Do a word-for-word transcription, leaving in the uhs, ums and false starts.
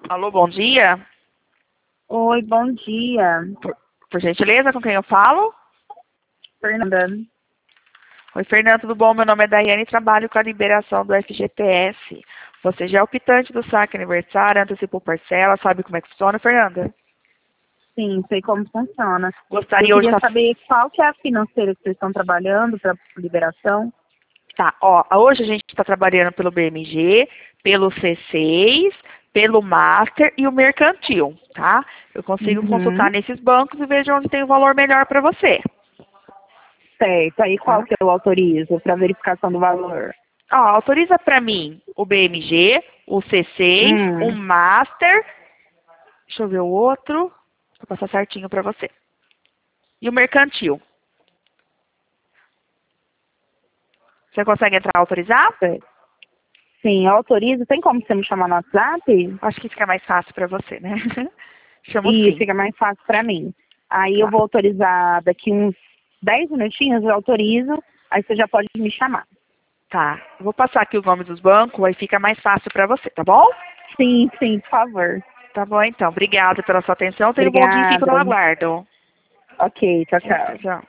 Alô, bom dia. Oi, bom dia. Por, por gentileza, com quem eu falo? Fernanda. Oi, Fernanda, tudo bom? Meu nome é Daiane e trabalho com a liberação do F G T S. Você já é optante do saque aniversário, antecipou parcela, sabe como é que funciona, Fernanda? Sim, sei como funciona. Gostaria Eu hoje... queria Tá, saber qual que é a financeira que vocês estão trabalhando para liberação. tá, ó, hoje a gente está trabalhando pelo B M G, pelo C seis, pelo Master e o Mercantil, tá? Eu consigo consultar Uhum. nesses bancos e vejo onde tem o valor melhor para você. Certo. Aí qual Tá? que eu autorizo para verificação do valor? Ó, autoriza para mim o B M G, o C seis, o Hum. Master, deixa eu ver o outro, vou passar certinho para você. E o Mercantil. Você consegue entrar e autorizar? Certo. Sim, eu autorizo. Tem como você me chamar no WhatsApp? Acho que fica mais fácil para você, né? Chamo E sim. fica mais fácil para mim. Aí eu Tá. vou autorizar daqui uns dez minutinhos, eu autorizo. Aí você já pode me chamar. Tá. Eu vou passar aqui o nome dos bancos, aí fica mais fácil para você, tá bom? Sim, sim, por favor. Tá bom, então. Obrigada pela sua atenção. Tenha um bom dia e fico Obrigada. no aguardo. Ok, tchau, Tchau, tchau. tchau.